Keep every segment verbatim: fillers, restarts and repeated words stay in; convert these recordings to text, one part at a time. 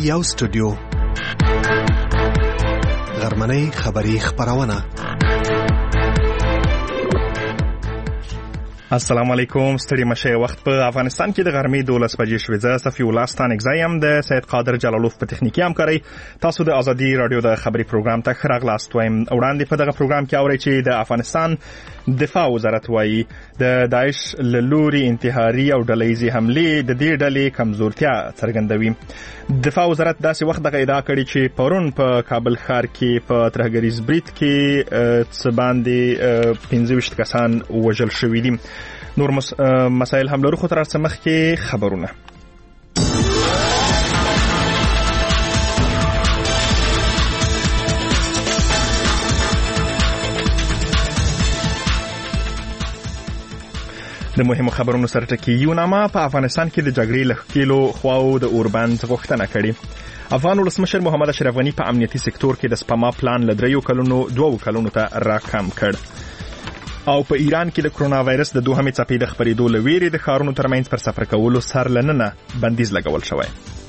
یو سټوډیو غرمنۍ خبری خبرونه. السلام علیکم. ستړي مشه وخت په افغانستان کې د غرمې دولس بجې شوې. زه صفي الله ستان اگزایم د سید قادر جلالوف په تخنیکی همکاري تاسو د ازادي رادیو د خبري پروګرام ته راغلاست وایم. وړاندې په دغه پروګرام کې اورئ چې د افغانستان دفاع وزارت وايي د داعش له لوري انتحاري او ډلهیزي حملې د دې ډلې کمزورتیا څرګندوي. دفاع وزارت داسې وخت دغه ادعا کړې چې پرون په کابل ښار کې په ترهګریز برید کې څه باندې پنځه ویشت کسان وژل شوي دي. نور مسائل هم لرو، خو تر څه مخکې خبرونه. د مهمو خبرونو سره ټکی یوناما په افغانستان کې د جګړې له ښکېلو خواو د اوربند غوښتنه کړې. افغان ولسمشر محمد اشرف غني په امنیتي سکتور کې د سپما پلان له دریو کلونو دوو کلونو ته راکم کړ. او په ایران کې د کرونا وایرس د دوهمې څپې د خپرېدو له ویرې د ښارونو ترمنځ پر سفر کولو سر لننه بندیز لګول شوی.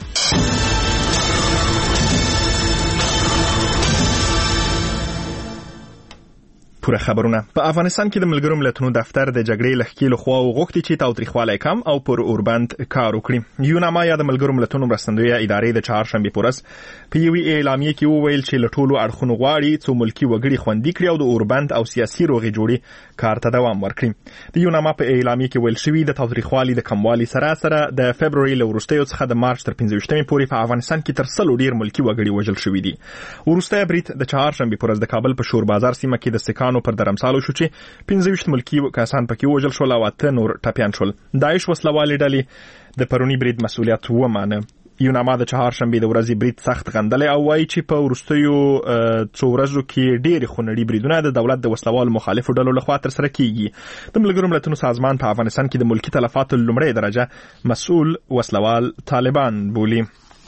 پوره خبرونه. په افغانستان کې د ملګرو ملتونو دفتر د جګړې له ښکېلو خواو غوښتي چې تاوتریخوالی کم او پر اوربند کار وکړي. یوناما یا د ملګرو ملتونو مرستندویه ادارې د چهارشنبې په ورځ په یوې اعلامیې کې وویل چې له ټولو اړخونو غواړي څو ملکي وګړي خوندي کړي او د اوربند او سیاسي روغې جوړې کار ته دوام ورکړي. د یوناما په اعلامیې کې ویل شوي د تاوتریخوالي د کموالي سره سره د فبروري له وروستیو څخه د مارچ تر پنځه ویشتمې پورې په افغانستان کې تر سلو ډیر ملکي وګړي وژل شوي دي. وروستی برید د چهارشنبې په ورځ د کابل په شور بازار سیمه کې د سکانو پر درمسالو شو چې پنځه ویشت ملکي کسان پکې وژل شول او اته نور ټپیان شول. داعش وسلوالې ډلې د پرونی برید مسؤلیت ومانه. یوناما د چهارشنبې د ورځې برید سخت غندلی او وایي چې په وروستیو څو ورځو کې ډېرې خونړي بریدونه د دولت د وسلوالو مخالفو ډلو لخوا ترسره کیږي. د ملګرو ملتونو سازمان په افغانستان کې د ملکي تلفاتو لومړۍ درجه مسؤل وسلوال طالبان بولي.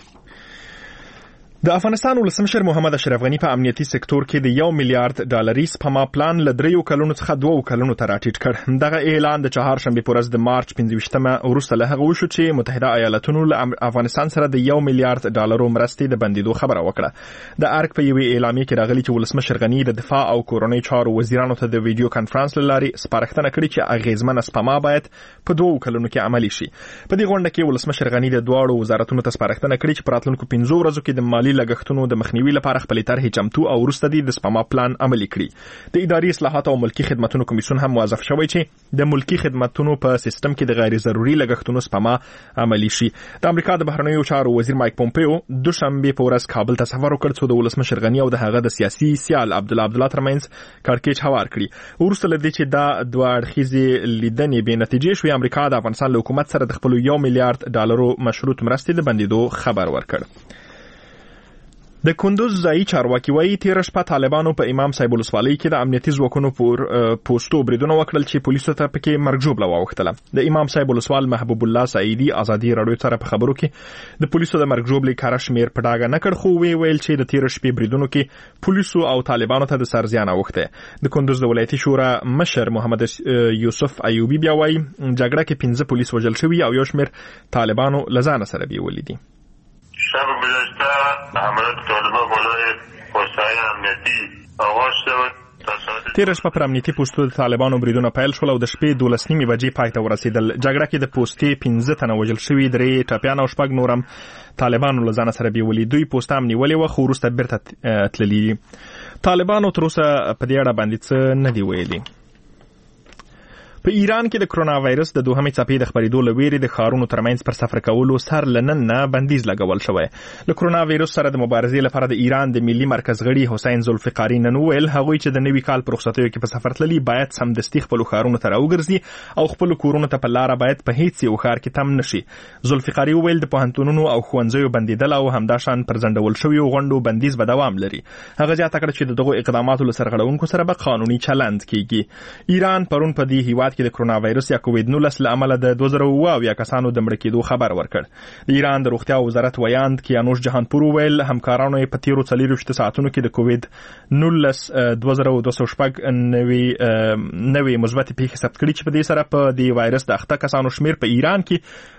د افغانستان ولسمشر محمد اشرف غني په امنیتي سکتور کې د یو میلیارډ ډالري سپما پلان له دریو کلونو څخه دوو کلونو ته راټیټ کړ. دغه اعلان د چهارشنبې په ورځ د مارچ پنځه ویشتمه وروسته له هغه وشو چې متحده ایالاتونو له افغانستان سره د یو میلیارډ ډالرو مرستې د بندیدو خبره وکړه. د ارګ په یوې اعلامیې کې راغلي چې ولسمشر غني د دفاع او کورنۍ چارو وزیرانو ته د ویډیو کانفرنس له لارې سپارښتنه کړې چې اغیزمنه سپما باید په دوو کلونو کې عملي شي. په دې غونډه کې ولسمشر غني د دواړو وزارتونو ته سپارښتنه کړې چې په راتلونکو پنځو ورځو کې د مالي لګښتونو د مخنیوي لپاره خپل طرحې چمتو او وروسته د سپما پلان عملي کړي. د اداري اصلاحات او ملکي خدماتو کمیسیون هم موظف شوی چې د ملکي خدماتو په سیستم کې د غیر ضروري لګښتونو سپما عملي شي. د امریکا د بهرنیو چارو وزیر مایک پومپیو دوشنبه په ورځ کابل ته سفر وکړ چې د ولسمشر غني او د هغه د سیاسي سیال عبدالله عبدالله ترمنځ کړکېچ هوار کړي. وروسته له دې چې دا دوه اړخیزې لیدنې بې نتیجې شوې، امریکا د افغانستان له حکومت سره د خپلو یو میلیارډ ډالرو مشروط مرستې د بندیدو خبر ورکړ. د کندوز ځایي چارواکي وایي تېره شپه طالبانو په امام صاحب ولسوالۍ کې د امنیتي ځواکونو پر پوسټو بریدونه وکړل چې پولیسو ته پکې مرګ ژوبله واوښتله. د امام صاحب ولسوال محبوب الله سعیدي ازادي راډیو سره په خبرو کې د پولیسو د مرګ ژوبلې کره شمېر په ډاګه نه کړ، خو وی ویل چې د تېره شپې بریدونو کې پولیسو او طالبانو ته د سر زیان اوښتی. د کندوز د ولایتي شورا مشر محمد یوسف ایوبي بیا وایي جګړه کې پنځه پولیس وژل شوي او یو شمېر طالبانو له ځانه سره بیولي دي. شب گذشته حملات طالبان بالای وسایل امنیتی آغاز شد. تېره شپه پر امنیتي پوستو د طالبانو بریدونه پیل شول او د شپې دولس نیمې بجې پای ته ورسېدل. جګړه کې د پوستې پنځه تنه وژل شوي، درې ټپیان او شپږ نور هم طالبانو له ځانه سره بیولي. دوی پوسته هم نیولې وه خو وروسته بیرته تللي دي. طالبانو تر اوسه په دې اړه باندې څه نه دي ویلي. په ایران کې د کرونا وایرس د دوهمې څپې د خپرېدو له ویرې د ښارونو ترمنځ پر سفر کولو سر له نن نه بندیز لګول شوی. له کرونا وایرس سره د مبارزې لپاره د ایران د ملي مرکز غړي حسین ذوالفقاري نن وویل هغوی چې د نوي کال په رخصتیو کې په سفر تللي باید سمدستي خپلو ښارونو ته راوګرځي او خپلو کورونو ته په لاره باید په هیڅ یو ښار کې تم نشي. ذوالفقاري وویل د پوهنتونونو او ښوونځیو بندیدل او همداشان پر ځنډول شویو غونډو بندیز به دوام لري. هغه زیاته کړه چې د دغو اقداماتو له سرغړونکو سره به قانوني چلند کیږي. ایران پرون په دې هیواد کې د کرونا وایرس یا کووید نولس له امله د دوه زره اووه اویا کسانو د مړه کېدو خبر ورکړ. د ایران د روغتیا وزارت ویاند کیانوش جهانپور وویل همکارانو یې په تیرو څلېرویشتو ساعتونو کې د کووید نولس دوه زره دوه سوه شپږ نوي نوي مثبتې پیښې ثبت کړي چې په دې سره په دې وایرس د اخته کسانو شمېر په ایران کې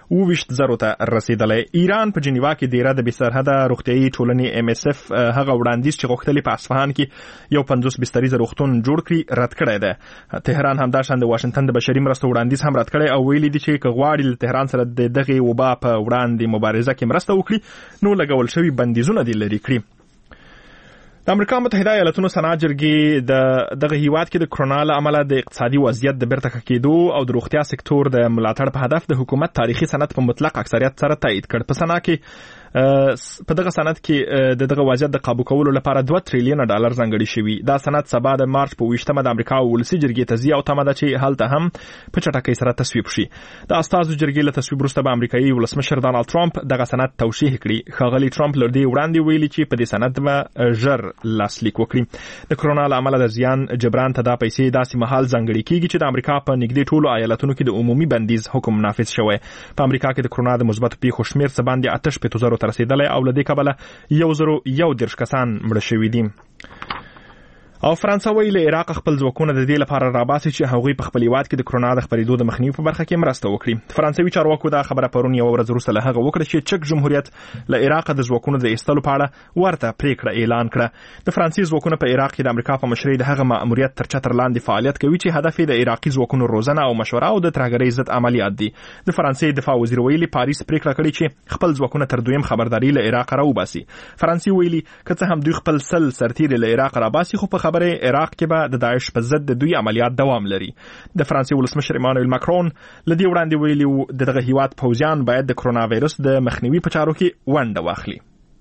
اوویشت زرو ته رسیدلی. ایران په جنیوا کې دیره د بېسرحده روغتیايي ټولنې ام اس اف هغه وړاندیز چې غوښتلې په اصفهان کې یو پنځوس بستریز روغتون جوړ کړي رد کړی دی. تهران همداشان د واشنگټن د بشري مرستو وړاندیز هم رد کړی او ویلي دي چې که غواړي له تهران سره د دغه وبا په وړاندې مبارزه کې مرسته وکړي نو لګول شوي بندیزونه دې لرې کړي. د امریکا متحده ایالاتونو سنا جرګې د دغه هیواد کې د کرونا له امله د اقتصادي وضعیت د بیرته ښه کېدو او د روغتیا سکتور د ملاتړ په هدف د حکومت تاریخي سند په مطلق اکثریت سره تایید کړ. په سنا کې په دغه سند کې د دغه وضعیت د قابو کولو لپاره دوه تریلیون ډالر ځانګړي شوي. دا سند سبا د مارچ په اوویشتمه د امریکا ولسي جرګې ته ځي او تمه ده چې هلته هم په چټکۍ سره تصویب شي. د استازو جرګې له تصویب وروسته به امریکایي ولسمشر ډانلډ ټرمپ دغه سند توشیح کړي. ښاغلي ټرمپ له دې وړاندې ویلي چې په دې سند به ژر لاسلیک وکړي. د کرونا له امله د زیان جبران ته دا پیسې داسې مهال ځانګړي کیږي چې د امریکا په نږدې ټولو ایالتونو کې د عمومي بندیز حکم نافذ شوی. په امریکا کې د کرونا د مثبتو پیښو شمېر څه باندې اته شپېتو زرو ته رسیدلی او له دې کبله یو زرو یو دېرش کسان مړه شوي دي. او فرانسه ویل عراق خپل ځواکونه د دې لپاره راباسي چې هغوی په خپل هیواد کې د کرونا د خپرېدو د مخنیوي په برخه کې مرسته وکړي. فرانسوي چارواکو دا خبره پرون یو ورځ وروسته له هغه وکړه چې چک جمهوریت له عراق د ځواکونو د ایستلو په اړه ورته پریکړه اعلان کړه. د فرانسې ځواکونه په عراق کې د امریکا په مشرۍ د هغه مأموریت تر چتر لاندې فعالیت کوي چې هدف یې د عراقي ځواکونو روزنه او مشوره او د ترهګرۍ ضد عملیات دي. د فرانسې دفاع وزیر ویلي پاریس پریکړه کړې چې خپل ځواکونه تر دویم خبرداري له عراق راوباسي. فرانسې ویلي که څه هم دوی خپل سل سرتیري له عراق راباسي خو په خبره عراق کې به د داعش په ضد د دوی عملیات دوام لري. د فرانسې ولسمشر ایمانوئل ماکرون لدی وړاندې ویلي د دغه هیواد پوځیان باید د کرونا وایرس د مخنیوي په چارو کې ونډه واخلي.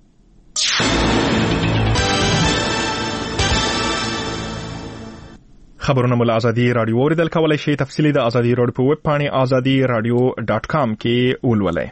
خبرونه مل ازادي رادیو اوریدل کولای شي. تفصیلی د ازادي رادیو په ویب پاڼې ازادي رادیو ډاټ کام کې ولولئ.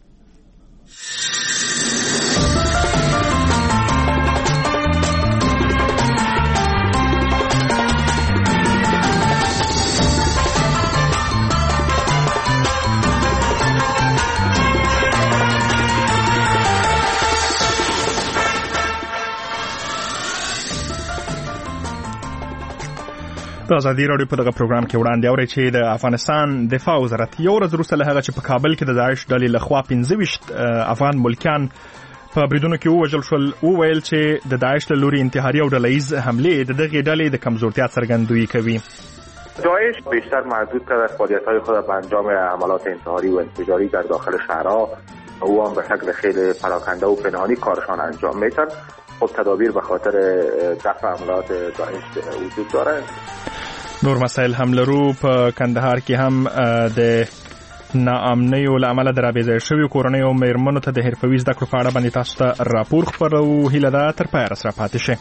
د ازادي رادیو په دغه پروګرام کې وړاندې اورئ چې د افغانستان دفاع وزارت یو ورځ وروسته له هغه چې په کابل کې د داعش ډلې لخوا پنځه ویشت افغان ملکیان په بریدونو کې ووژل شول وویل چې د داعش له لوري انتحاري او ډلهییز حملې د دغې ډلې د کمزورتیا څرګندویی کوي. داعش بیشتر محدود کرده فعالیت‌های خود به انجام عملات انتحاری و انفجاری در داخل شهرها او هم به شکل خیلی پراکنده و پنهانی کارشان انجام میدن. خب تدابیر به خاطر دفع عملات داعش وجود داره. نور مسائل هم لرو. په کندهار کې هم د ناامنیو له امله د رابېځای شویو کورنیو مېرمنو ته د حرفوي زده کړو په اړه باندې تاسو ته راپور خپروو. هیله ده تر پایه راسره پاتې شئ.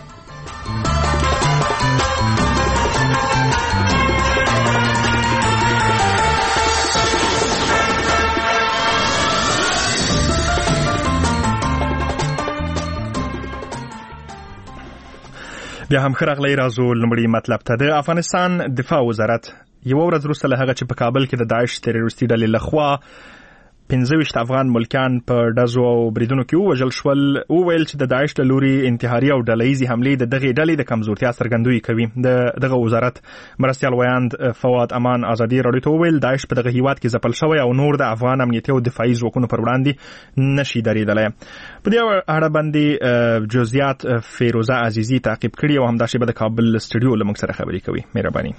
بیا هم خرغلی رازو لمړی مطلب ته. د افغانستان دفاع وزارت یو ورځ وروسته له هغه چې په کابل کې د داعش تروریستي ډلې لخوا پنځه ویشت افغان ملکیان په ډزو او بریدونو کې ووژل شول وویل چې د داعش له لوري انتحاري او ډلهییزې حملې د دغې ډلې د کمزورتیا څرګندویي کوي. د دغه وزارت مرستیال ویاند فواد امان ازادي راډیو ته وویل داعش په دغه هیواد کې ځپل شوی او نور د افغان امنیتي او دفاعي ځواکونو پر وړاندې نشي درېدلی. په دې اړه باندې جزئیات فیروزه عزیزي تعقیب کړي او همداشې به د کابل سټوډیو له موږ سره خبرې کوي. مهرباني.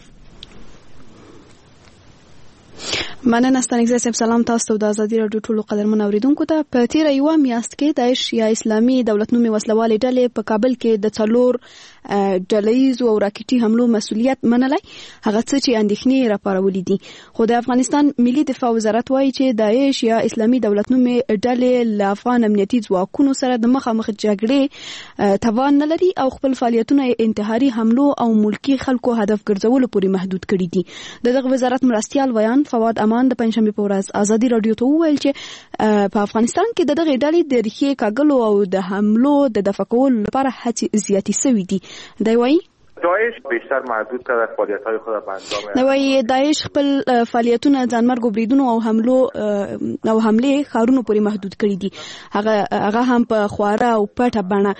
مننه ستانګزه صاحب. سلام تاسو ته د ازادي راډیو ټولو قدرمن اوریدونکو ته. په تیر یو میاشت کې داعش یا اسلامي دولت نومي وسلوالې ډلې په کابل کې د څلور ډلهییزو او راکټي حملو مسؤلیت منلی هغه څه چې اندېښنې راپارولې دي. خو د افغانستان ملي دفاع وزارت وایي چې داعش یا اسلامي دولت نومي ډلې له افغان امنیتي ځواکونو سره د مخامخ جګړې توان نه لري او خپل فعالیتونه انتحاري حملو او ملکي خلکو هدف ګرځولو پورې محدود کړي دي. دغه وزارت مرستیال ویان فواد امان د پنځشنبې په ورځ ازادي راډیو ته وویل چې په افغانستان کې د دغې ډلې د ریښې کاږلو او د حملو د دفع کولو لپاره هڅې زیاتې سوي دي. دی وایي داعش بیشتر محدود کرده فعالیت‌های خود به انجام نو وايي داعش خپل فعالیتونه ځانمرګ بریدونو او حملو او حمله خارونو پورې محدود کړي دي. هغه هغه هم په خواره او پټه بڼه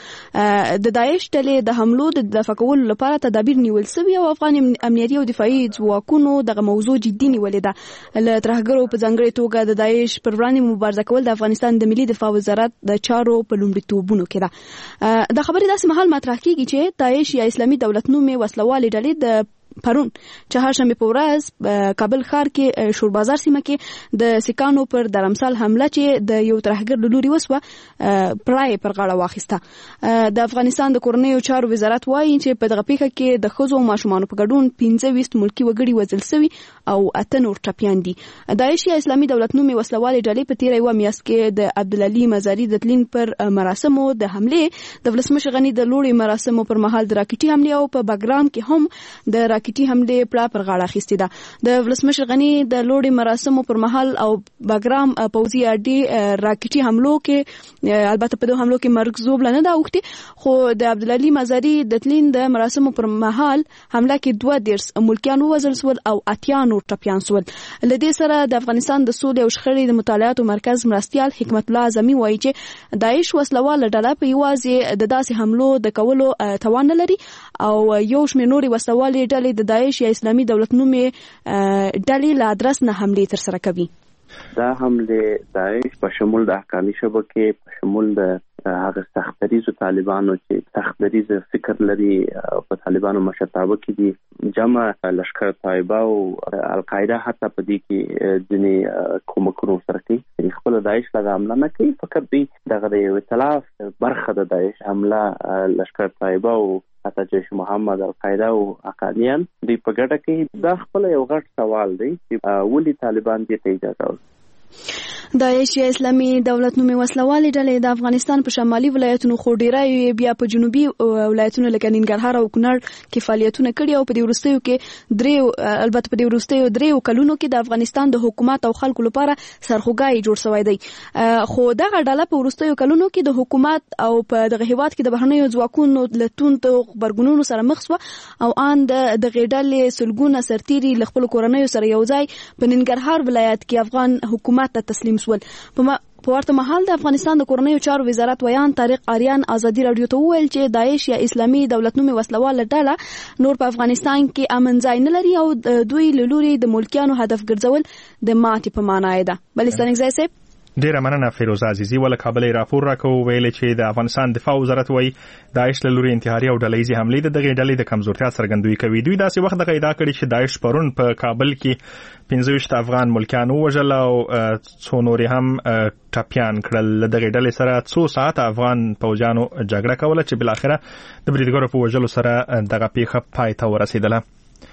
د داعش ډلې د حملو د دفاع کولو لپاره تدابیر نیول شوي او افغان امنیتي او دفاعي ځواکونو دغه موضوع جدي نیولې ده. له ترهګرو په ځانګړي توګه د داعش پر وړاندې مبارزه کول د افغانستان د ملي دفاع وزارت د چارو په لومړیتوبونو کې ده. د خبرې داسې مهال مطرح کیږي چې داعش یا اسلامي دولت نومې وسلوالې ډلې د پرون چهارشنبه په ورځ کابل ښار کې شور بازار سیمه کې د سکانو پر درمسال حمله چې د یو ترهګر له لوري وسوه پرای پر غاړه واخیسته. د افغانستان د کورنیو چارو وزارت وایي چې په دغه پیښه کې د ښځو او ماشومانو په ګډون پنځه ویشت ملکي وګړي وژل شوي او اته نور ټپیان دي. داعش یا اسلامي دولت نومې وسلوالې ډلې په تیره یوه میاشت کې د عبدالعلي مزاري د تلین پر مراسمو د حملې د ولسمشر غني د لوړې مراسمو پر مهال د راکټي حملې او په بګرام کې هم د راکټي حمله پلا پر غاړه اخیستې ده. د ولسمشر غني د لوړې مراسمو پر مهال او بګرام پوځي اډې راکټي حملو کې البته په دوه حملو کې مرګ زوبله نه دا وختي خو د عبدالعلي مزاري د تلین د مراسمو پر مهال حمله کې دوه دیرس ملکیان ووژل شول او اتیا نور ټپیان شول. له دې سره د افغانستان د سولې او شخړې د مطالعاتو مرکز مرستیال حکمت الله اعظمي وایي چې داعش وسلواله ډله په یوازې د داسې حملو د کولو توان نه لري او یو شمېر نورې وسلوالې ډلې د داعش یا اسلامي دولت نومې ډلې له ادرس نه حملې ترسره کوي. دا حمله داعش په شمول د حقاني شبکې په شمول د هغه سختریزو طالبانو چې سختریز فکر لري په طالبانو مشرتابه کې دي جمع لشکر طیبه او القاعده حتی په دې کې ځینې کومکونو سره کوي. خپل داعش له حمله نه کوي فقط دوی دغه د یو ائتلاف برخه د داعش حمله لشکر طیبه او حتی جیش محمد القاعده او حقانیان دوی په ګډه کوي. دا خپل یو غټ سوال دی چې ولې طالبان دې ته اجازه ورکوي. داعش یا اسلامي دولت نومې وسلوالې ډلې د افغانستان په شمالي ولایتونو خو ډیری بیا په جنوبي ولایتونو لکه ننګرهار او کونړ کې فعالیتونه کړي او په دې وروستیو کې درې البته په دې وروستیو درې کلونو کې د افغانستان د حکومت او خلکو لپاره سرخوږی جوړ شوی دی. خو دغه ډله په وروستیو کلونو کې د حکومت او په دغه هیواد کې د بهرنیو ځواکونو له توندو خبرګونونو سره مخ شوه او ان د دغه ډلې سلګونه سرتیري له خپل کورنیو سره یو ځای په ننګرهار ولایت کې افغان حکومت ته تسلیم شول. په ورته مهال د افغانستان د کورنیو چارو وزارت ویان طارق آریان ازادي رادیو ته وویل چې داعش یا اسلامي دولت نومې وسلواله ډله نور په افغانستان کې امن ځای نه لري او دوی له لوري د ملکیانو هدف ګرځول د ماتې په معنا ده. بلستان ځای صاحب ډیره مننه فیروز عزیزی. ول کابل راپور راکو ویل چې د افغانستان دفاع وزارت وایي داعش له لوري انتحاري او ډلهیزي حملې د دغه ډلې د کمزورتیا څرګندوي کوي. دوی داسې وخت دغه ادعا کړې چې داعش پرون په کابل کې پنځه ویشت افغان ملکیان ووژل او څو نور هم ټپیان کړل. دغه ډلې سره څو ساعت افغان پوځیانو جګړه کوله چې بل اخره د بریدګرو په وژلو سره دغه پیښه پای ته ورسېدله.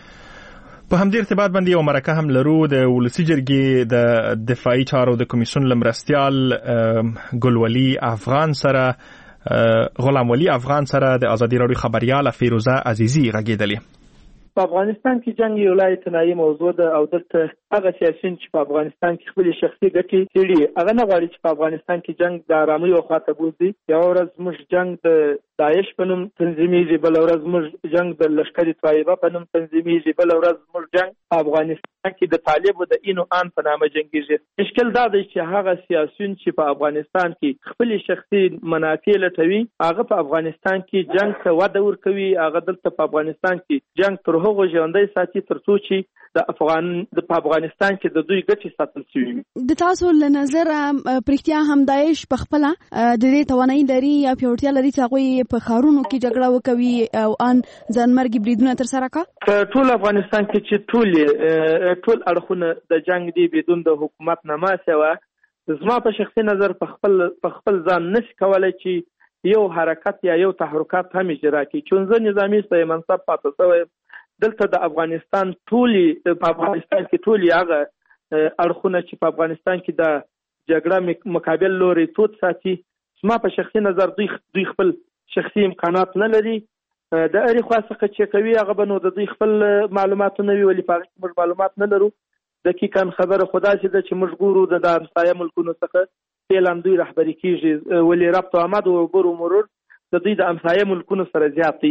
په همدې ارتباط باندې یو مرکه هم لرو د ولسی جرګې د دفاعي چارو د کمیسیون لمرستیال ګلولي افغان سره غلام ولی افغان سره د ازادي راډیو خبرياله فیروزه عزیزی غږیدلې. په افغانستان کې جنگ یو لای تنایي موضوع ده او دلته هغه سیاسيون چې په افغانستان کې خپل شخصي ګټې تیری هغه نه غواړي چې په افغانستان کې جنگ د آرامۍ او خاطر بوزي. یو ورځ موږ جنگ د داعش په نوم تنظیمېږي، بل ورځ موږ جنگ د لشکري طیبه په نوم تنظیمېږي، بل ورځ موږ جنگ په افغانستان کې د طالب د اینو ان په نامه جنگيږي. مشکل دا دی چې هغه سیاسيون چې په افغانستان کې خپل شخصي منافع لټوي هغه په افغانستان کې جنگ ته وده ورکوي. هغه دلته په افغانستان کې جنگ تر هغه ژوندۍ ساتي تر څو چې د افغان د افغانستان کې د دوی ګټې ساتل شي. د تاسو له نظر پرختیا هم داعش په خپل د دې توانایي لري یا پیوړتیا لري چې هغه په خارونو کې جګړه وکوي او ان ځانمرګي بریدونه تر سره کا ټول افغانستان کې چې ټول ټول اړخونه د جنگ دی بدون د حکومت نه ماسه زما په شخصي نظر په خپل په خپل ځان نشي کولای چې یو حرکت یا یو تحرکات هم اجرا کړي. چونځ نظامی سه منصب پاتې شوی دلته د افغانستان ټولي په افغانستان کې ټولي هغه اړخونه چې په افغانستان کې د جګړه مقابل لوري توت ساتي. زما په شخصي نظر دوی دوی خپل شخصي امکانات نه لري. د اړي خاصه چې کوي هغه بنو د دوی خپل معلومات نه وی ولې په موږ معلومات نه لرو. دقیقاً خبره خدا چې چې موږ ګورو د همسایه ملکونو څخه اعلان دوی رهبری کیږي ولې ربط آمد او برو مرور د دوی د همسایه ملکونو سره زیات دي.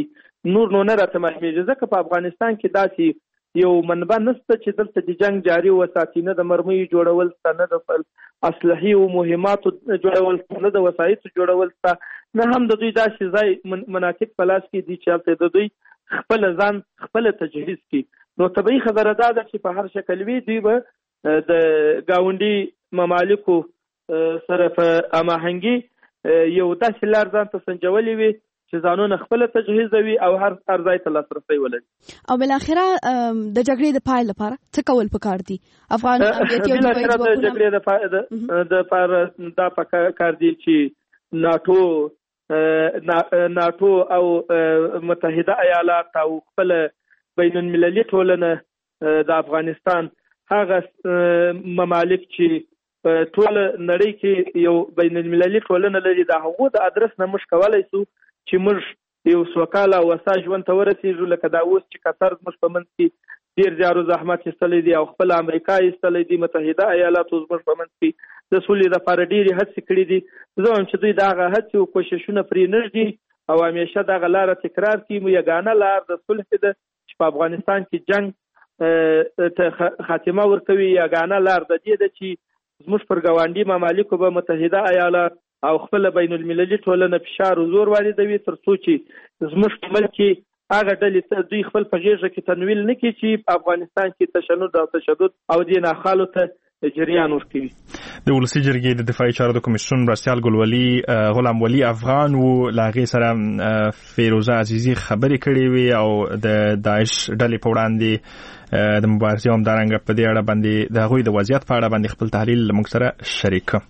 نور نو نه راته معلومیږي، ځکه په افغانستان کې داسې یو منبع نشته چې دلته د جنگ جاري وساتي، نه د مرمیو جوړول شته، نه د اصلحي او مهماتو جوړول شته، نه د وسایطو جوړول شته، نه هم د دوی داسې ځای مناطق په لاس کې دي چې هلته د دوی خپل ځان خپل تجهیز کړي. نو طبیعي خبره دا ده چې په هر شکل وي دوی به د ګاونډي ممالکو سره په هماهنګي یو داسې لار ځان ته سنجولې وي چې ځانونه خپل تجهیزوي او هر هر ځای ته لاسرسی ولري. او بل اخره د جګړې د پای لپاره څه کول پکار دي؟ افغان امنیتي او دفاعي ځواکونه د جګړې د لپاره دا پکار دي چې ناتو ناتو او متحده ایالات او خپل بین المللي ټولنه د افغانستان هغه ممالک چې ټول نړۍ کې یو بین المللي ټولنه لري، د هغو د ادرس نه موږ کولی سو چې موږ یو سوکاله او وسا ژوند ته ورسېږو، لکه دا اوس چې قطر زموږ په منځ کې ډېر زیار او زحمت ایستلی دی او خپل امریکا ایستلی دی، متحده ایالاتو زموږ په منځ کې د سولې لپاره ډېرې هڅې کړي دي. زه وایم چې دوی د هغه هڅې او کوششونه پرې نه ږدي او همیشه دغه لاره تکرار کړي. یګانه لار د صلح ده چې په افغانستان کې جنګ ته خاتمه ورکوي، یګانه لار د دې ده چې زموږ پر ګاونډي ممالکو به متحده ایالات او خپل بین المللي ټولنه فشار او زور واردوي تر څو چې زموږ په ملک کې هغه ډلې ته دوی خپل په غېږه کې تنویل نه کړي چې په افغانستان کې تشنج او تشدد او دې ناخالو ته جریان ورکوي. د ولسي جرګې د دفاعي چارو د کمیسیون مرستیال ګلولي غلام ولی افغان و له هغې سره فیروزه عزیزي خبرې کړې وي او د داعش ډلې په وړاندې د مبارزې او همدارنګه په دې اړه باندې د هغوی د وضعیت په اړه باندې خپل تحلیل له موږ سره شریک کړ.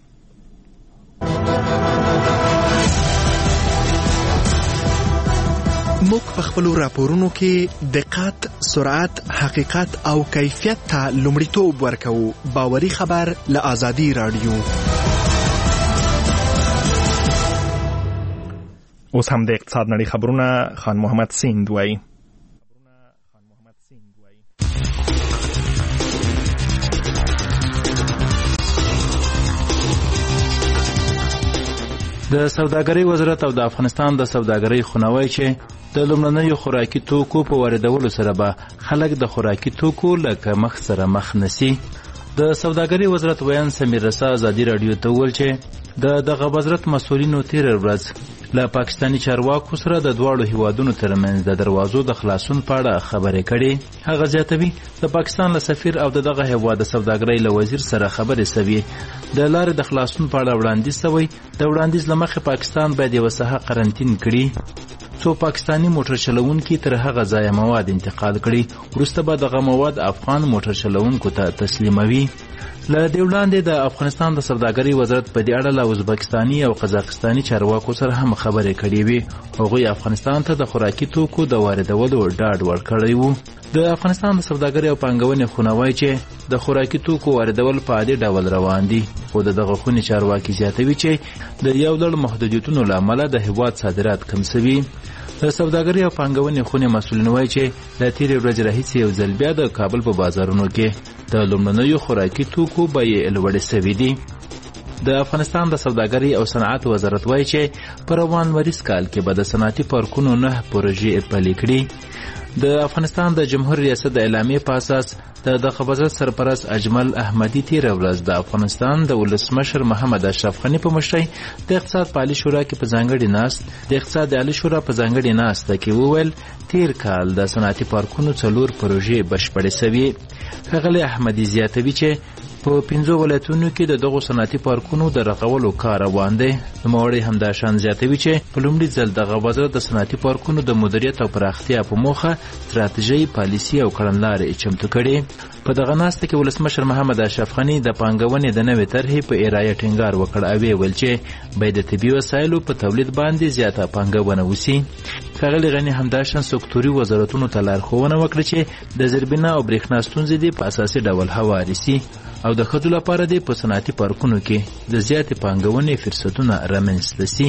موږ په خپلو راپورونو کې دقت، سرعت، حقیقت او کیفیت ته لومړیتوب ورکوو. باوري خبر له آزادي راډیو. اوس هم د اقتصاد نړۍ خبرونه خان محمد سیند وایي. د سوداګرۍ وزارت او د افغانستان د سوداګرۍ خونوي چې د لومړنیو خوراکي توکو په واردولو سره به خلک د خوراکي توکو له کمښت سره مخ نشي. د سوداګرۍ وزارت ویان سمیر رسا ازادي رادیو ته وویل چې د دغه وزارت مسؤلینو تېره ورځ له پاکستاني چارواکو سره د دواړو هیوادونو ترمنځ د دروازو د خلاصون په اړه خبرې کړې. هغه زیاتوي د پاکستان له سفیر او د دغه هیواد د سوداګرۍ له وزیر سره خبرې سوي. د لارې د خلاصون په اړه وړاندیز سوی. د وړاندیز له مخې پاکستان باید یوه ساحه قرنطین کړي څو پاکستاني موټر چلوونکي تر هغه ځایه مواد انتقال کړي، وروسته به دغه مواد افغان موټر چلوونکو ته تسلیموي. له دې وړاندې د افغانستان د سوداګرۍ وزارت په دې اړه له ازبکستاني او قزاقستاني چارواکو سره هم خبرې کړې وي. هغوی افغانستان ته د خوراکي توکو د واردولو ډاډ ورکړی وو. د افغانستان د سوداګرۍ او پانګونې خونه وایي چې د خوراکي توکو واردول په عادي ډول روان دي، خو د دغه خونې چارواکي زیاتوي چې د یو لړ محدودیتونو له امله د هیواد صادرات کم سوي. د سوداګرۍ او پانګونې خونې مسؤلین وایي چې د تېرې ورځې راهیسې یو ځل بیا د کابل په بازارونو کې د لومړنیو خوراکي توکو بیې لوړې سوي دي. د افغانستان د سوداګرۍ او صنعت وزارت وایي چې په روان مریض کال کې به د صنعتي پارکونو نه پروژې پلي کړي. د افغانستان د جمهور ریاست د اعلامیې په اساس د دغه وزارت سرپرست اجمل احمدي تېره ورځ د افغانستان د ولسمشر محمد اشرف غني په مشرۍ د اقتصاد په عالي شورا کې په ځانګړي ناست د اقتصاد عالي شورا په ځانګړي ناسته کې وویل تېر کال د صنعتي پارکونو څلور پروژې بشپړې سوي. ښاغلی احمدي زیاتوي چې په پنځو ولایتونو کې د دغو صنعتي پارکونو د رغولو کار روان دی. نوموړی همداشان زیاتوي چې په لومړي ځل دغه وزارت د صنعتي پارکونو د مدیریت او پراختیا په موخه ستراتیژي، پالیسي او کړنلارې چمتو کړي. په دغه ناسته کې ولسمشر محمد اشرف غني د پانګونې د نوې طرحې په اجرایه ټینګار وکړ او ویې ویل چې باید د طبي وسایلو په تولید باندې زیاته پانګونه وسي. ښاغلي غني همداشان سکتوري وزارتونو ته لارښوونه وکړه چې د زیربنا او برېښنا ستونزې دې په اساسي ډول هوارې سي او د ښځو لپاره دې په صنعتي پارکونو کې د زیاتې پانګونې فرصتونه رامنځته سي.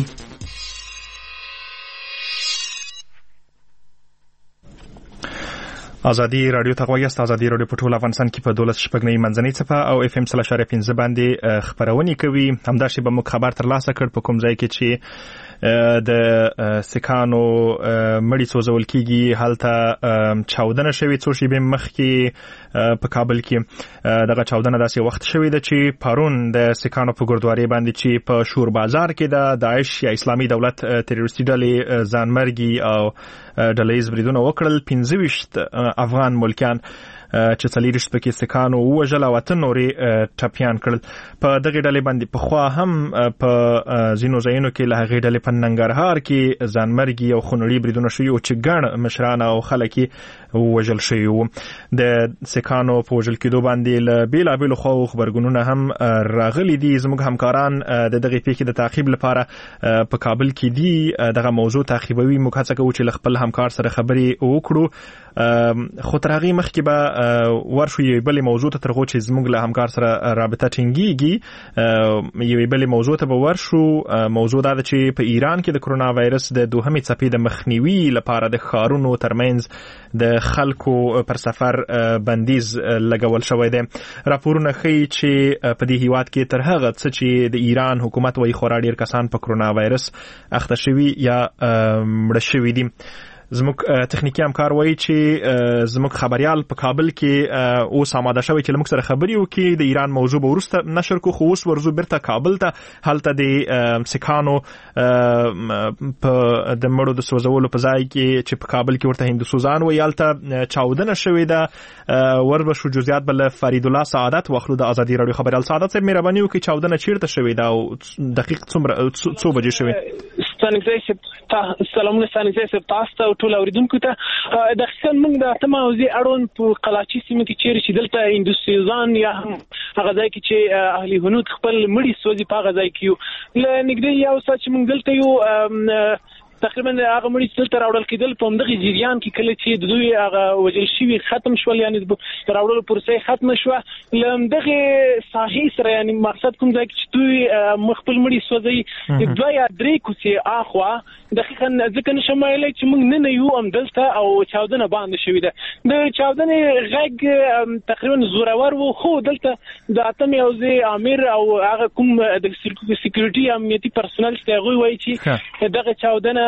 ازادي رادیو ته غواړئ است ازادي رادیو په ټول افغانستان کې په دولس شپږ نه منځنۍ څپه او اف ام سل اشاریه پنځه باندې خبرونه کوي. همداشي به موږ خبر ترلاسه کړ په کوم ځای کې چې د سکانو مړی سوځول کیږي هلته چاودنه شوې څو شېبې مخکې په کابل کې دغه چاودنه داسې وخت شوې ده چې پرون د سکانو په ګردواري باندې چې په شور بازار کې د داعش یا اسلامي دولت تروریستي ډلې ځانمرګي او ډلهییز بریدونه وکړل پنځه ویشت افغان ملکیان چې څلېرویشت پکې سکانو ووژل او اته نورې ټپیان کړل. په دغې ډلې باندې پخوا هم په ځینو ځایونو کې له هغې ډلې په ننګرهار کې ځانمرګي او خونړي بریدونه شوي وو چې ګڼ مشران او خلک یې ووژل شوي وو. د سکانو په وژل کېدو باندې له بېلابېلو خواو خبرګونونه هم راغلي دي. زموږ همکاران د دغې پیښې د تعقیب لپاره په کابل کې دي، دغه موضوع تعقیبوي. موږ هڅه کوو چې له خپل همکار سره خبرې وکړو، خو تر هغې مخکې به ورشو یوې بلې موضوع ته تر هغو چې زموږ له همکار سره رابطه ټینګېږي. یوې بلې موضوع ته به ورشو. موضوع دا ده چې په ایران کې د کرونا وایرس د دوهمې څپې د مخنیوي لپاره د ښارونو ترمنځ د خلکو پر سفر بندیز لګول شوی دی. راپورونه ښیي چې په دې هیواد کې تر هغه څه چې د ایران حکومت وایي خورا ډېر کسان په کرونا وایرس اخته شوي یا مړه شوي دي. زموږ تخنیکی همکار وایي چې زموږ خبریال په کابل کې اوس آماده شوی چې له موږ سره خبرې وکړي. د ایران موضوع به وروسته نشر کړو، خو اوس ورځو بیرته کابل ته. هلته د سکانو په د مړو د سوځولو په ځای کې چې په کابل کې ورته هندوسوزان وایي هلته چاودنه شوې ده. ور به شو جزئیات به له فرید الله سعادت واخلو د ازادي راډیو خبریال. سعادت صاحب مهرباني وکړئ، چاودنه چیرته شوې ده او دقیق څومره څو بجې شوې؟ سلامونه ستانکزی صاحب، تاسو ته ټول اوریدونکو ته دقیقاً موږ د اته موضوع اړوند په قلاچي سیمه کې چیرې چې دلته هندوستان یا هم هغه ځای کې چې اهلي هنود خپل مړي سوځي په هغه ځای کې یو له نږدې یو ساعت چې موږ دلته یو تقریبا هغه مړي چې دلته راوړل کېدل په همدغه جریان کې کله چې د دوی هغه وژل شوي ختم شول، یعنې د راوړلو پروسه ختمه شوه، له همدغې ساحې سره یعنې مقصد کوم ځای کې چې دوی خپل مړي سوځوي دوه یا درې کوڅې اخوا دقیقاً ځکه نشم ویلی چې موږ نن یو همدلته او چاودنه باندې شوې ده. د چاودنې غږ تقریبا زورور و، خو دلته د اتم یوځای امیر او هغه کوم د سکیورټي امنیتي پرسونل چې هغوی وایي چې دغه چاودنه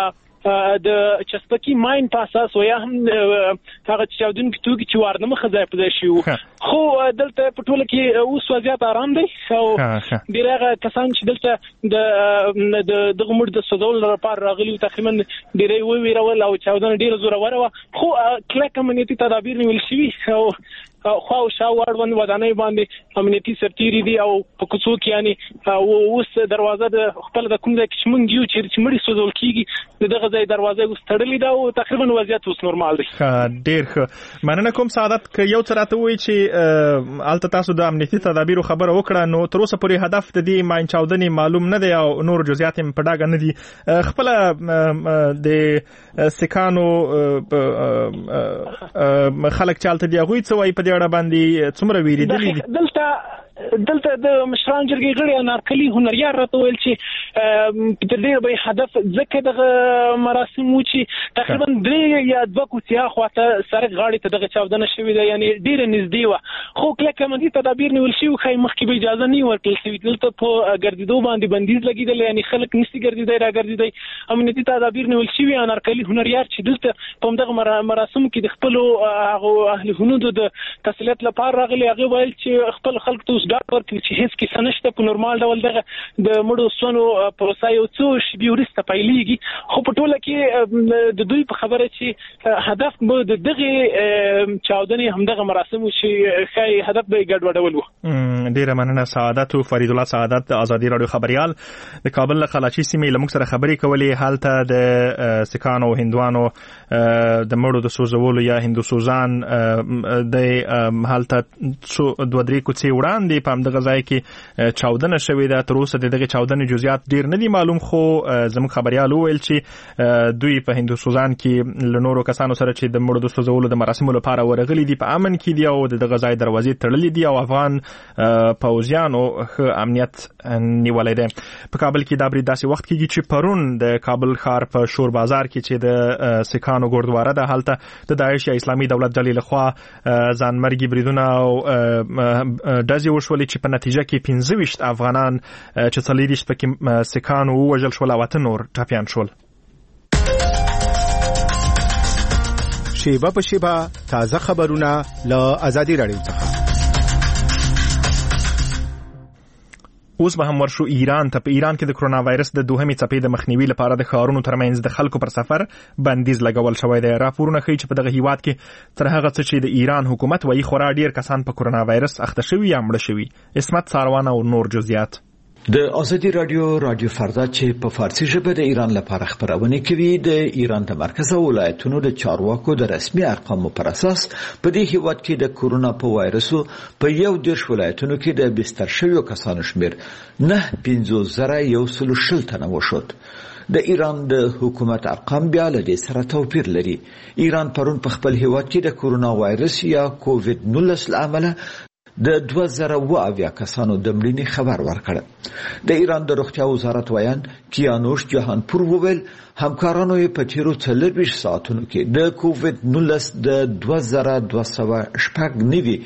د چسپکی ماین په اساس و یا هم هغه چاودونکي توکي چې وارنمخه ځای په ځای شي وو. خو دلته په ټوله کې اوس وضعیت آرام دی او ډېر هغه کسان چې دلته د دغه مړو د سوځولو لپاره راغلي وو تقریبا ډېری وویرول او چاودنه ډېره زوروره وه، خو کلک امنیتي تدابیر نیول شوي او خوا او شا واړوند ودانۍ باندې امنیتي سرتیري دي او په کوڅو کې یعنې اوس دروازه د خپل د کوم ځای کې چې موږ یو چې مړي سوځول کېږي د دغه ځای دروازه اوس تړلې ده او تقریبا وضعیت اوس نورمال دی. ډېر ښه، مننه کوم سعادت. که یو څه راته ووایي چې هلته تاسو د امنیتي تدابیرو خبره وکړه، نو تر اوسه پورې هدف د دې ماین چاودنې معلوم نه دی او نور جزئیات هم په ډاګه نه دي. خپله د سکانو خلک چې هلته دي هغوی څه وایي په دې اړه باندې څومره ویریدلي دي؟ دلته دلته د مشران جرګې غړي انارکلي هنریار راته ویل چې تر ډېره به هدف ځکه دغه مراسم و چې تقریبا درې یا دوه کوڅې اخواته سړک غاړې ته دغه چاودنه شوې ده، یعنې ډېره نږدې وه، خو کلک امنیتي تدابیر نیول شوي. ښایي مخکې به اجازه نه ورکړل شوي، دلته په ګرځېدو باندې بندیز لګېدلی، یعنې خلک نشي ګرځېدی را ګرځېدی، امنیتي تدابیر نیول شوي. انارکلي هنریار چې دلته په همدغه مراسمو کې د خپلو هغو اهل هنودو د تسلیت لپاره راغلي، هغې ویل چې خپل خلکو ته اوس ډاډ ورکړي چې هېڅ کیسه نشته، په نورمال ډول دغه د مړو سونو پروسه یو څو شېبې وروسته پیلېږي. خو په ټوله کې د دوی په خبره چې هدف به د دغې چاودنې همدغه مراسم و چې ښایي هدف به یې ګډوډول و. ډېره مننه سعادت و فرید الله سعادت د ازادي راډیو خبریال د کابل له قلاچي سیمې له موږ سره خبرې کولې. هلته د سکانو او هندوانو د مړو د سوځولو یا هندوسوزان د هلته دوه درې کوڅې وړاندې په همدغه ځای کې چاودنه شوې ده. تر اوسه د دغې چاودنې جزئیات ډېر نه دي معلوم، خو زموږ خبریال وویل چې دوی په هندوسوزان کې له نورو کسانو سره چې د مړو د سوځولو د مراسمو لپاره ورغلي دي په امن کې دي او د دغه ځای دروازې تړلې دي او افغان پوځیانو ښه امنیت نیولی دی. په کابل کې دا برید داسې وخت کېږي چې پرون د کابل ښار په شور بازار کې چې د سکانو ګردواره ده هلته د داعش یا اسلامي دولت ډلې لخوا ځانمرګي بریدونه او ډزې وشولې چې په نتیجه کې پنځه ویشت افغانان چې څلور ویشت پکې سکان ووژل شول او اته نور ټپیان شول. شیبه په شیبه تازه خبرونه له آزادي رادیو څخه. اوس به هم ورشو ایران ته. په ایران کې د کرونا وایرس د دوهمې څپې د مخنیوي لپاره د ښارونو ترمنځ د خلکو پر سفر بندیز لګول شوی دی. راپورونه ښیي چې په دغه هیواد کې تر هغه څه چې د ایران حکومت وایي خورا ډیر کسان په کرونا وایرس اخته شوي یا مړه شوي. اسمت ساروان او نور جزئیات. د آزادي رادیو رادیو فردا چې په فارسی ژبه د ایران لپاره خبرونه کوي د ایران د مرکز او ولایتونو د چارواکو د رسمي ارقامو پر اساس په دې هیواد کې د کورونا په وایرسو په یو دیرش ولایتونو کې د بستر شویو کسانو شمیر نه پنځوس زره یو سل شل تنه وشود. د ایران د حکومت ارقام بیا له دې سره توپیر لري. ایران پرون په خپل هیواد کې د کورونا وایرس یا کووید نولس لامل د دوه زره اوه اویا کسانو د مړینې خبر ورکړ. د ایران د روغتیا وزارت ویان کیانوش جهانپور وویل همکارانو یې په تیرو څلورویشت ساعتونو کې د کووید نولس د دوه زره دوه سوه شپږ نوي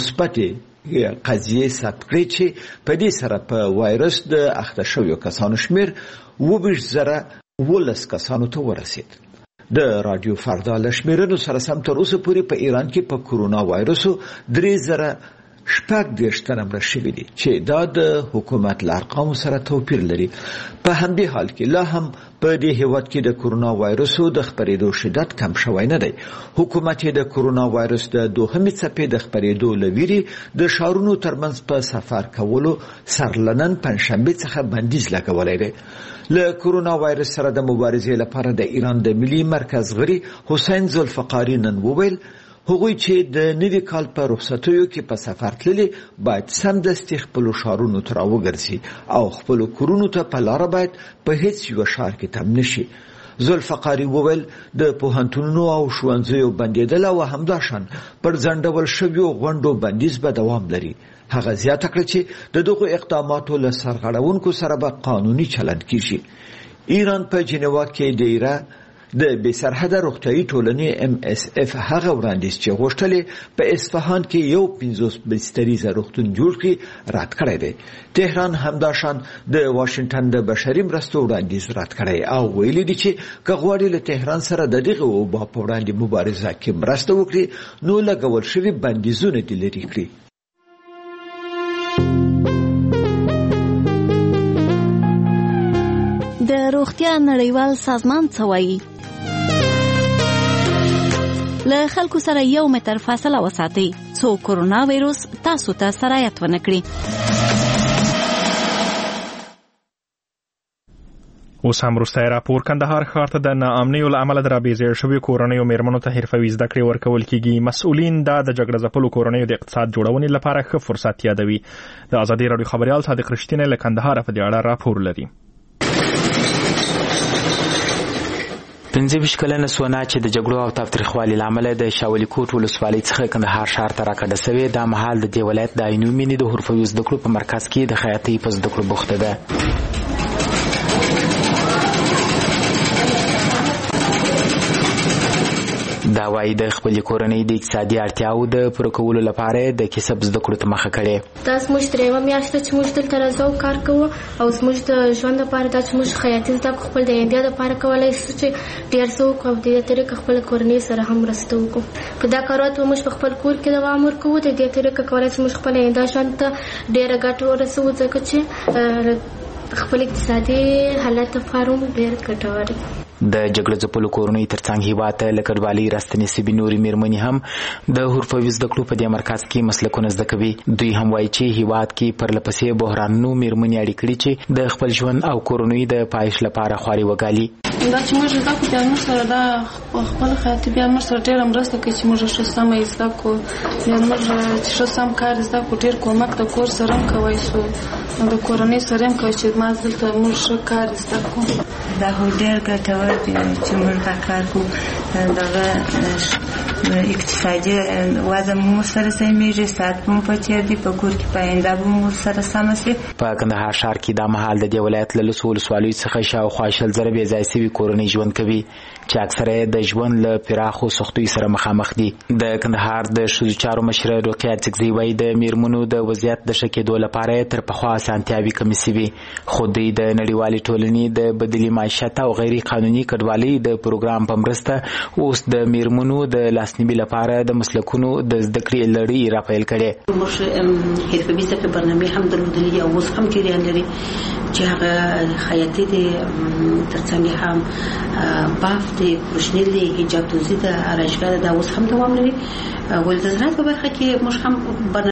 مثبتې قضیې ثبت کړې چې په دې سره په وایرس د اخته شویو کسانو شمیر اوه ویشت زره اوولس کسانو ته ورسید. د رادیو فردا له شمیرنو سره سم تر اوسه پورې په ایران کې په کورونا وایرسو درې زره شپږ دېرش تنه مړه شوي دي چې دا د حکومت له ارقامو سره توپیر لري. په همدې حال کې لا هم په دې هیواد کې د کورونا وایرسو د خپرېدو شدت کم شوی نه دی. حکومت یې د کورونا وایرس د دوهمې څپې د خپرېدو له ویرې د ښارونو ترمنځ په سفر کولو سرلنن پنجشنبې څخه بندیز لګولی دی. له کورونا وایرس سره د مبارزې لپاره د ایران د ملي مرکز غړي حسین ذوالفقاري نن وویل هغوی چې د نوي کال په رخصتیو کې په سفر تللي باید سمدستي خپلو ښارونو ته راوګرځي او خپلو کورونو ته په لاره باید په هیڅ یوه ښار کې تم نشي. ذوالفقاري وویل د پوهنتونونو او ښوونځیو بندېدل او همداشان پر ځنډول شویو غونډو بندیز به دوام لري. هغه زیاته کړه چې د دغو اقداماتو له سرغړونکو سره به قانوني چلند کیږي. ایران په جنیوا کې د ایران د بې سرحده روغتیايي ټولنې ام اس اف هغه وړاندیز چې غوښتلې په اصفهان کې یو پنځوس بستریزه روغتون جوړ کړي رد کړی دی. تهران همداشان د واشنگټن د بشري مرستو وړاندیز رد کړی او ویلي دي چې که غواړي له تهران سره د دغه وبا په وړاندې مبارزه کې مرسته وکړي نو لګول شوي بندیزونه دې لرې کړي. د روغتیا نړیوال سازمان څه وایي؟ له خلکو سره یو متر فاصله وساتئ څو کورونا وایرس تاسو ته سرایت ونه کړي. اوس هم وروستی راپور. کندهار ښار ته د ناامنیو له امله د رابېځای شویو کورنیو میرمنو ته حرفوي زده کړې ورکول کیږي. مسؤلین دا د جګړه ځپلو کورنیو د اقتصاد جوړونې لپاره ښه فرصت یادوي. د ازادي راډیو خبریال صادق رښتینی له کندهار په دې اړه راپور لري. پنځه ویشت کلنه سونا چې د جګړو او تاوتریخوالي له امله د شاولي کوټ ولسوالۍ څخه کندهار ښار ته راکډه سوې، دا مهال د دې ولایت د عینو مینې د حرفوي زده کړو په مرکز کې د خیاطۍ په زده کړو بوخته ده. دا وایي د خپلې کورنۍ د اقتصادي اړتیاو د پوره کولو لپاره د کسب زده کړو ته مخه کړې. دا زموږ درېیمه میاشت ده چې موږ دلته راځو کار کوو او زموږ د ژوند لپاره دا چې موږ خیاطي زده کړو خپل د ایندیا لپاره کولی شو چې ډېر څه وکړو او د دې طریقه خپله کورنۍ سره هم مرسته وکړو. په دا کارات به موږ په خپل کور کې دوام ورکوو. د دې طریقه کولی چې موږ خپل اینده ژوند ته ډېره ګټه ورسوو ځکه چې خپل اقتصادي حالت لپاره هم ډېر ګټور دی. د جګړه ځپلو کورنۍ ترڅنګ هیواد ته له کډوالۍ راستنې سوي نورې میرمنې هم د حرفوي زده کړو په دې مرکز کې مسلکونه زده کوي. دوی هم وایي چې هیواد کې پرلپسې بحرانونو میرمنې اړې کړي چې د خپل ژوند او کورنۍ د پایښت لپاره خواري وګالي. دا چې موږ زده کړو بیا موږ سره دا خپل خیاطي بیا موږ سره ډېره مرسته کوي چې موږ ښه سمه یې زده کړو. بیا موږ چې ښه سم کار زده کړو ډېر کومک د کور سره هم کوی شو، د کورنۍ سره هم کوي چې ما دلته موږ ښه کار زده کړو. دا خو ډېر ګټور دی چې موږ دا کار کوو. دغه اقتصادي وضع مو سره سمېږي، ساعت مو په تیر دی، په کور کې پاینده به مو سره سمه شي. په کندهار ښار کې دا مهال د دې ولایت له لسو ولسوالیو څخه شاوخوا شل زره بې ځای سوي کورنۍ ژوند کوي چې اکثره د ژوند له پراخو سختیو سره مخامخ دي. د کندهار د ښځو چارو مشره رقیه څکزي وایي د میرمنو د وضعیت د ښه کېدو لپاره تر پخوا اسانتیاوې کمې سوي، خو دوی د نړیوالې ټولنې د بدیلې معیشت او غیر قانوني کډوالۍ د پروګرام په مرسته اوس د میرمنو د لاسنیوي لپاره د مسلکونو د زده کړې لړۍ راپیل کړې. موږ حرفوي زده کړې برنامې هم درلودلې دي او اوس هم جریان لري چې هغه خیاطي دي، ترڅنګ هم باف دي، کروشنیل دي، حجاب دوزي ده، آرایشګاه ده، دا اوس هم دوام لري. ولې د زراعت په برخه کې موږ هم